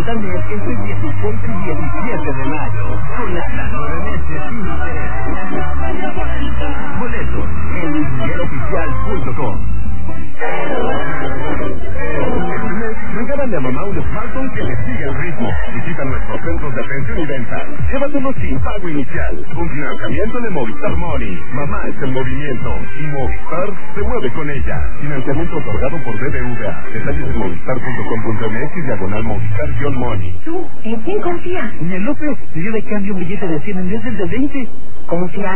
Santander entre el 16 y 17 de mayo. Con hasta 9 meses sin interés. Boletos en luismigueloficial.com. Regálale a mamá un smartphone que le siga el ritmo. Visita nuestros centros de atención y venta. Llévatelo sin pago inicial. Un financiamiento de Movistar Money. Mamá es el movimiento y Movistar se mueve con ella. Financiamiento otorgado por BBVA. Detalles en movistar.com.mx/Movistar-Money. ¿Tú? ¿En quién confías? Doña López, yo le cambio un billete de 100 en vez del de 20. Como si